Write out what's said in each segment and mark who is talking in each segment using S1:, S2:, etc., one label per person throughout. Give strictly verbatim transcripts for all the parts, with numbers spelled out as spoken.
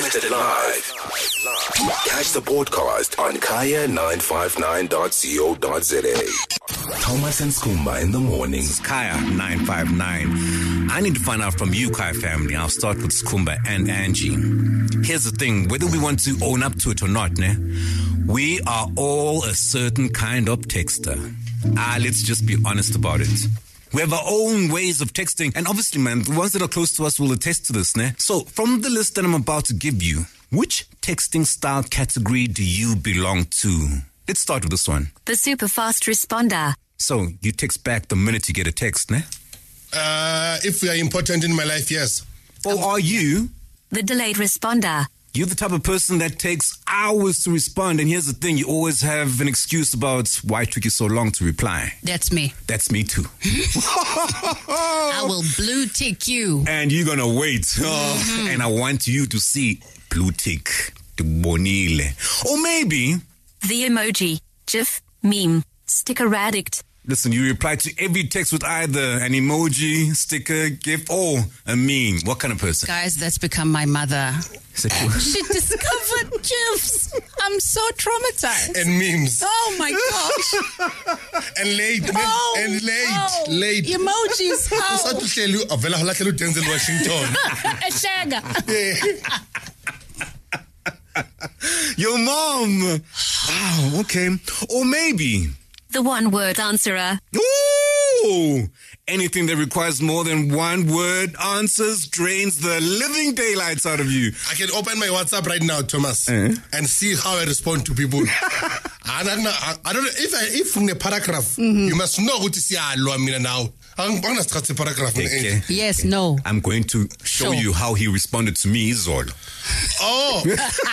S1: Broadcasted live. Catch the podcast on kaya nine five nine dot co dot za. Thomas and Skumba in the morning.
S2: This is Kaya nine five nine. I need to find out from you, Kaya family. I'll start with Skumba and Angie. Here's the thing, whether we want to own up to it or not, ne? We are all a certain kind of texter. Ah, let's just be honest about it. We have our own ways of texting, and obviously, man, the ones that are close to us will attest to this, ne? So, from the list that I'm about to give you, which texting style category do you belong to? Let's start with this one.
S3: The super fast responder.
S2: So, you text back the minute you get a text, ne?
S4: Uh, if we are important in my life, yes.
S2: Or are you...
S3: The delayed responder.
S2: You're the type of person that takes hours to respond, and here's the thing, you always have an excuse about why it took you so long to reply.
S5: That's me.
S2: That's me too.
S5: I will blue tick you.
S2: And you're gonna wait. Oh, and I want you to see blue tick. Bonile. Or maybe...
S3: The emoji, GIF, meme, sticker addict.
S2: Listen, you reply to every text with either an emoji, sticker, GIF, or a meme. What kind of person?
S5: Guys, that's become my mother.
S2: Is that you?
S5: She discovered GIFs. I'm so traumatized.
S4: And memes.
S5: Oh my gosh.
S4: And late.
S5: Oh,
S4: and late.
S5: oh,
S4: Late.
S5: Emojis. Oh.
S4: Usathuhleli avela holahlelo Denzel Washington.
S5: Eshega.
S2: Your mom. Wow, okay. Or maybe...
S3: The one-word answerer.
S2: Ooh! Anything that requires more than one word answers drains the living daylights out of you.
S4: I can open my WhatsApp right now, Thomas,
S2: uh-huh.
S4: and see how I respond to people. I don't know. I don't know if I, if in a paragraph, mm-hmm. you must know what to see. now. Paragraph.
S2: Okay.
S5: Yes, no.
S2: I'm going to show
S5: Sure.
S2: you how he responded to me, Zol.
S4: Oh,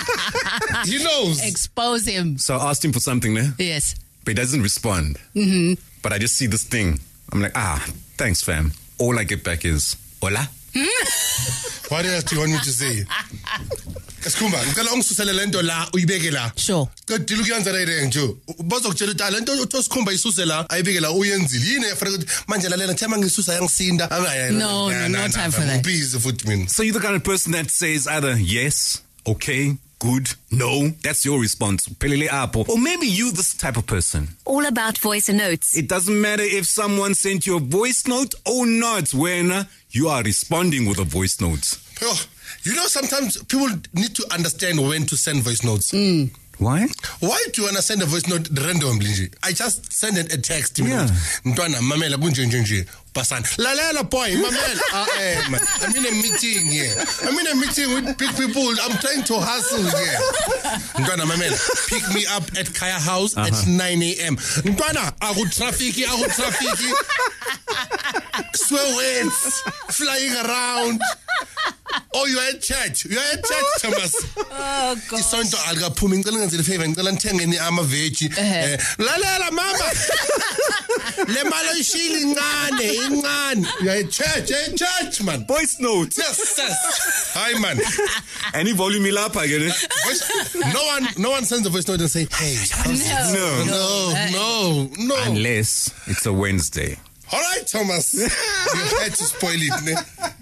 S4: he knows.
S5: Expose him.
S2: So I asked him for something, ne?
S5: Yes.
S2: But he doesn't respond.
S5: Mm-hmm.
S2: But I just see this thing. I'm like, ah, thanks, fam. All I get back is, hola.
S4: What else do you want me to say? Skumba, ngicela ungisusele lento la uyibeke la.
S5: Sure.
S4: Kodwa ukuyenza rayire nje. Bazokutshela ukuthi lento uthi Skumba isuse la ayibeke la uyenzile. Yini efana ukuthi manje lalela thema ngisusa yangisinda.
S5: No, no, no time for that.
S4: Busy futhi mina.
S2: So you're the kind of person that says either yes, okay, good, no. That's your response. Pelele apple. Or maybe you this type of person.
S3: All about voice and notes.
S2: It doesn't matter if someone sent you a voice note or not when you are responding with a voice note.
S4: Oh, you know, sometimes people need to understand when to send voice notes.
S5: Mm.
S2: Why?
S4: Why do you want to send a voice note randomly? I just send a text.
S2: Yeah.
S4: Mtwana mamela kunje nje nje. Pasan. Lalela boy, mamela. Ah, eh, man. I'm in a meeting here. I'm in a meeting with big people. I'm trying to hustle here. Mtwana mamela, pick me up at Kaya House uh-huh. at nine a.m. Mtwana, I would traffic, I would traffic. Swear words flying around. Oh, you're at church. You're at church, Thomas.
S5: Oh, God.
S4: Isonto alikaphuma ngicela ngenzele favor ngicela ngithengeni ama veggie. Eh, lalela mama. Le malo ishili incane, incane. You're at church, you're at church, man.
S2: Voice note.
S4: Yes, yes. Hi, man.
S2: Any volume up, I get it.
S4: Voice, no one, no one sends a voice note and say, "Hey,
S5: No,
S4: no, no, no, no."
S2: Unless it's a Wednesday.
S4: All right, Thomas. You had to spoil it, ne?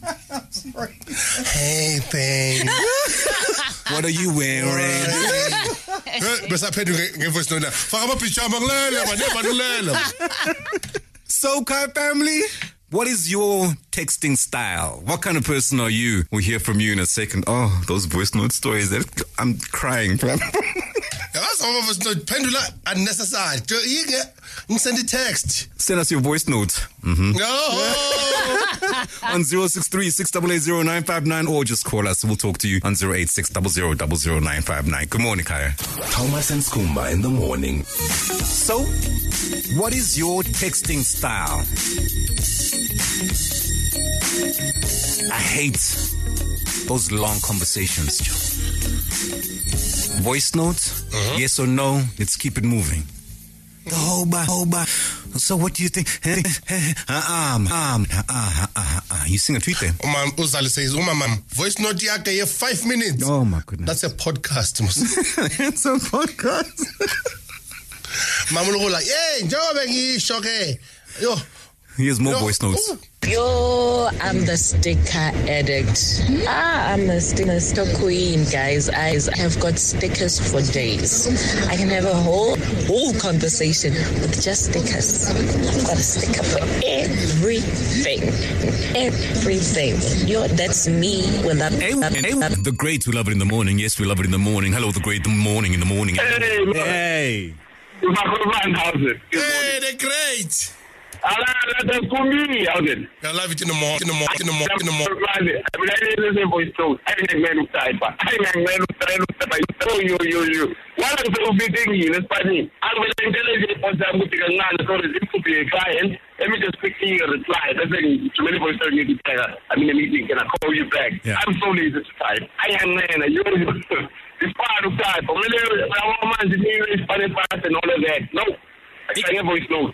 S4: Hey, babe.
S2: What are you wearing?
S4: Besa phedu ngevoice note. Faka amapijama ngilela manje banulela.
S2: So, Kai family, what is your texting style? What kind of person are you? We'll hear from you in a second. Oh, those voice note stories. That I'm crying.
S4: Some of us know pendula unnecessary. You send a text.
S2: Send us your voice note. Mm-hmm.
S4: No.
S2: On zero six three, six eight eight, zero nine five nine or just call us. We'll talk to you on zero eight six zero zero zero zero nine five nine. Good morning, Kaya.
S1: Thomas and Skumba in the morning.
S2: So, what is your texting style? I hate those long conversations, Joe. Voice note, uh-huh. Yes or no, let's keep it moving. Hoba, hoba. So what do you think? Um, um, uh, uh, uh, uh. You sing a tweet there.
S4: Umam Uzali says, Umam, voice note yake ye five minutes.
S2: Oh my goodness.
S4: That's a podcast.
S2: It's a podcast.
S4: Mamulugo like, hey, njobe ngisho ke. Yo,
S2: Here's more
S4: No.
S2: voice notes.
S4: Ooh.
S6: Yo, I'm the sticker addict. Ah, I'm the sticker, sticker queen, guys. I have got stickers for days. I can have a whole whole conversation with just stickers. I've got a sticker for everything. Everything. Yo, that's me with that.
S2: Hey, hey, the great, we love it in the morning. Yes, we love it in the morning. Hello, the great, the morning, in the morning.
S7: Hey, man.
S2: Hey.
S7: How's it?
S4: Hey, they're great.
S7: I love it.
S4: I love it in the morning, in the morning, in the morning, in the morning.
S7: I mean, I didn't say voice note. I didn't know type. I didn't know type. Oh, you, you, you. One of the big things is funny. I'm an intelligent person with a man, so it could be a client. Let me just quickly reply. That's like too many voice notes you to I'm in a meeting. Can I call you back?
S2: Yeah.
S7: I'm so lazy to type. I am man. You it's part of type. I'm really, I'm man, the English, Spanish, and all of that. No. I can't voice note.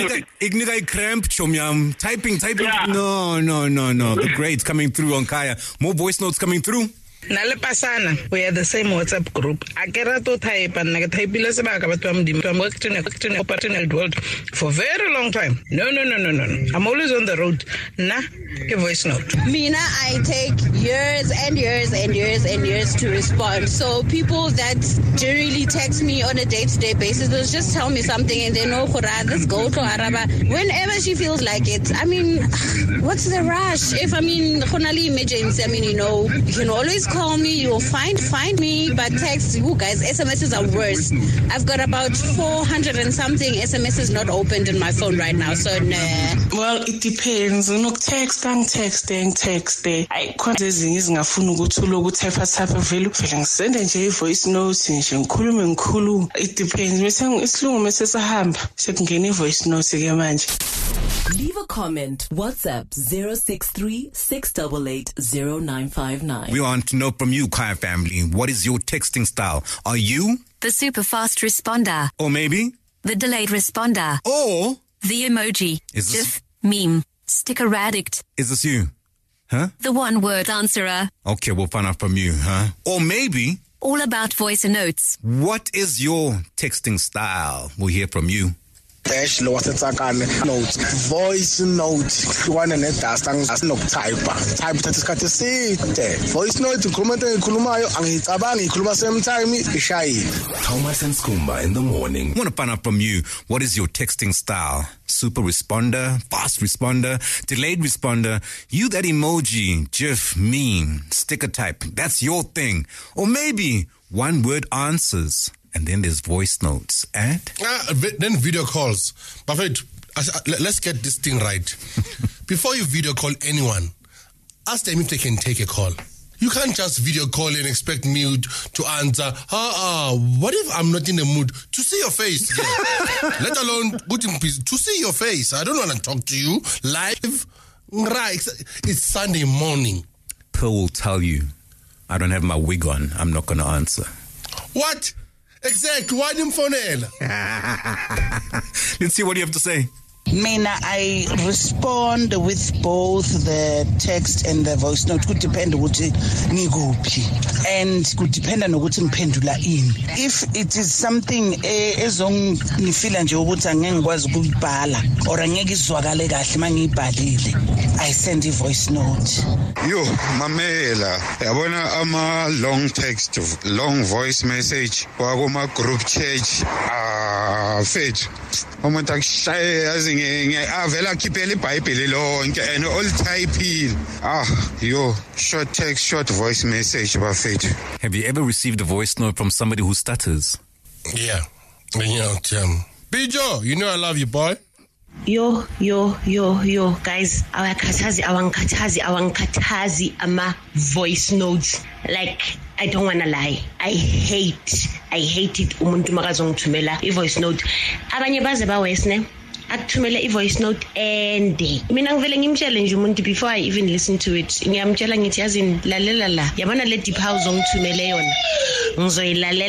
S2: Ignika cramp chomyam. Typing, typing.
S7: Yeah.
S2: No, no, no, no. The greats coming through on Kaya. More voice notes coming through.
S8: Nalepasana, we are the same WhatsApp group. I get to type and I type about I'm worked in a opportunity world for a very long time. No, no, no, no, no. I'm always on the road. Nah, a voice note.
S5: Mina, I take years and years and years and years to respond. So people that generally text me on a day-to-day basis, they'll just tell me something and they know, let's go to Araba. Whenever she feels like it. I mean, what's the rush? If, I mean, khonali emergency, I mean, you know, you can always call me, you'll find find me, but text, you guys, S M Ses are worse. I've got about four hundred and something S M Ses not opened in my phone right now, so nah.
S9: Well, it depends. Look, text, text, text. I can't say ngafuna ukuthi ulokuthi type vele vele ngisende nje voice note nje ngikhulume ngikhulu. It depends. Mase isilungu mase sahamba sekungena voice note ke manje.
S10: Leave a comment. WhatsApp zero six three, six eight eight, zero nine five nine.
S2: We want to know from you, Kaya family, what is your texting style? Are you
S3: The super fast responder.
S2: or maybe
S3: The delayed responder.
S2: or
S3: The emoji.
S2: Is this-
S3: GIF, meme, sticker addict.
S2: is this you? Huh?
S3: The one word answerer.
S2: Okay, we'll find out from you, huh? Or maybe
S3: All about voice and notes.
S2: what is your texting style? We'll hear from you.
S11: Dash lo wasetakane note voice note hlukana nedasta asinokutype type thatha isikhathi eside voice note ngikhuluma into engikhulumayo angiyicabangi ngikhuluma same time ishayile.
S1: Thomas and Skumba in the morning.
S2: I want to find out from you, what is your texting style? Super responder, fast responder, delayed responder, you that emoji, GIF, meme, sticker type, that's your thing. Or maybe one word answers. And then there's voice notes. And
S4: Ah, vi- then video calls. But wait, as- uh, let- let's get this thing right. Before you video call anyone, ask them if they can take a call. You can't just video call and expect me to answer. Ah, ah, what if I'm not in the mood to see your face? Yeah. Let alone put in peace to see your face. I don't want to talk to you live. Right, it's, it's Sunday morning.
S2: Pearl will tell you, I don't have my wig on. I'm not going to answer.
S4: What? Exactly. Why didn't phone?
S2: Let's see what you have to say.
S8: Mina, I respond with both the text and the voice note. Could depend ukuthi ngikuphi and could depend on ukuthi ngiphendula ini. If it is something ezongifila nje ukuthi angeke ngikwazi ukubhala or angeke izwakale kahle mangiyibhalile, I send a voice note.
S12: Yo, mamela, yabona ama long text, long voice message wakuma group chat. Ah, fethu. Umuntu akushaya yazi avela khiphela iBhayibheli lonke and all type. Ah, yo, short text, short voice message bafethu.
S2: Have you ever received a voice note from somebody who stutters?
S4: Yeah. You know, um, Bijo, you know I love you, boy.
S13: Yo, yo, yo, yo, guys, awakhathazi, awangikhathazi, awangikhathazi ama voice notes. Like, I don't want to lie. I hate, I hate it. Umuntu makazongithumela i-voice note. Abanye baze bawesne. Akuthumele i-voice note ende. Mina ngivele ngimtshele nje umuntu before I even listen to it. Ngiyamtshela ngithi yazini lalela la. Yabona le deep house ongithumele yona. Ngizoyilalela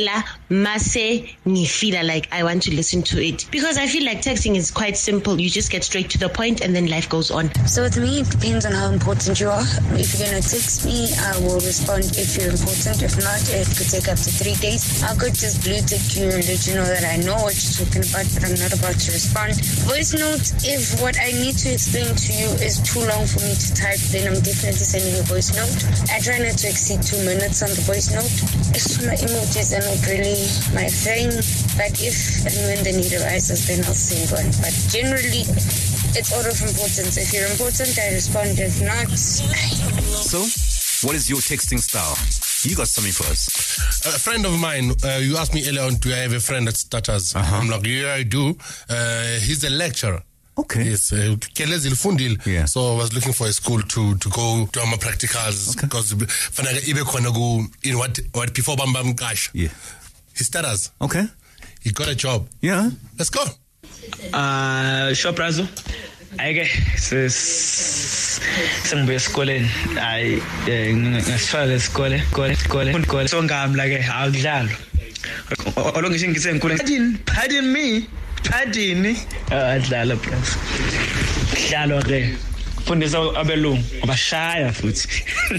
S13: mase ngifila like I want to listen to it, because I feel like texting is quite simple. You just get straight to the point and then life goes on.
S14: So with me, it depends on how important you are. If you're gonna text me, I will respond if you're important. If not, it could take up to three days. I could just blue tick you and let you know that I know what you're talking about, but I'm not about to respond. Voice note, if what I need to explain to you is too long for me to type, then I'm definitely sending a voice note. I try not to exceed two minutes on the voice note. It's my emojis are not really my thing, but if and when the need arises, then I'll send one. But generally, it's out of importance. If you're important, I respond. If not,
S2: So, what is your texting style? You got something for us.
S4: A friend of mine, uh, you asked me earlier on, do I have a friend that stutters? Uh-huh. I'm like, yeah, I do. Uh, he's a lecturer.
S2: Okay.
S4: Yes, uh, yeah. So I was looking for a school to to go to my practicals because in what what before Bam Bam Cash.
S2: Yeah.
S4: He stutters.
S2: Okay.
S4: He got a job.
S2: Yeah.
S4: Let's go.
S15: Uh, Shoprazo. Ayike sengibuye esikoleni hayi ngasifaka isikole isikole isikole isikole songamla ke akudlalo olongisho ngithe ngikhule pardon pardon me pardon adlala plus dlalo ke fundisa abelungu abashaya futhi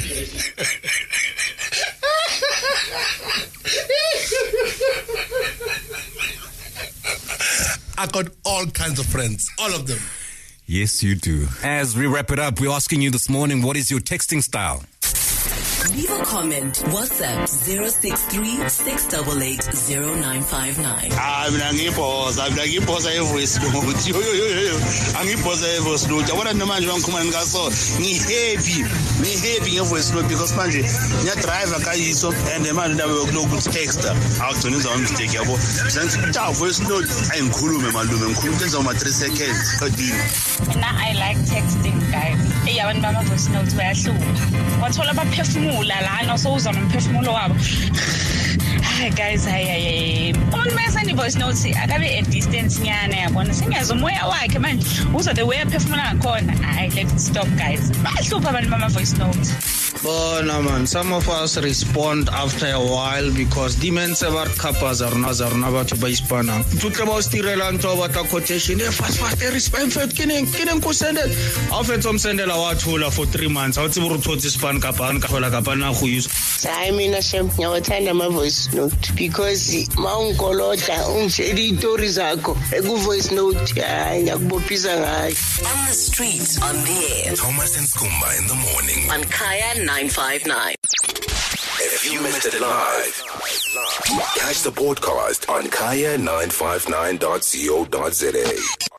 S4: I got all kinds of friends, all of them.
S2: Yes, you do. As we wrap it up, we're asking you this morning, what is your texting style?
S10: Leave a comment. WhatsApp zero six three, six eight eight, zero nine five nine.
S16: Ah, mina ngiphoza, mina ngiphoza e-voice note. Yo yo yo yo. Angiphoza e-voice note. Yabona namanje bangikhuluma ngaso. Ngi-happy. Ngi-happy nge-voice note because manje ngiya-drive akayiso and manje ndabe yokuloku texta. Awugcina enza mistake yabo. Sengithi ta voice note ayingikhulume malume ngikhuluma enza uma three seconds. Kodini.
S17: Mina I like texting guys. Hey abantu bama voice note bayahlupha. Wathola abaphefumula lana sowuza nomphefumulo wabo. Hi guys, hi hi. On message voice notes akabe a distance nyana yabona. Singeza umoya wakhe manje. Uzo the way aphefumula ngakhona. Hayi let's stop guys. Bahlupha abantu bama voice note.
S18: Bona man, some of us respond after a while because demons ever kapas are nazar naba to buy spana. Tutle ba ustirela nto ba ta quotation e fast fast respect fet kinen kinen ko send it. After some sendela wa thula for three months. Awuthi buru thotsi span kapan ka hola kapana go use.
S19: Hayi mina shem ngiyawathanda ama voice note because mawungkolota ungitshela istory zakho eku voice note hayi ngiyakubophisa ngayo.
S10: On the streets, on the air.
S1: Thomas and Skumba in the morning.
S10: On Kaya nine five nine.
S1: If you missed it live, catch the podcast on kaya nine five nine dot co dot za.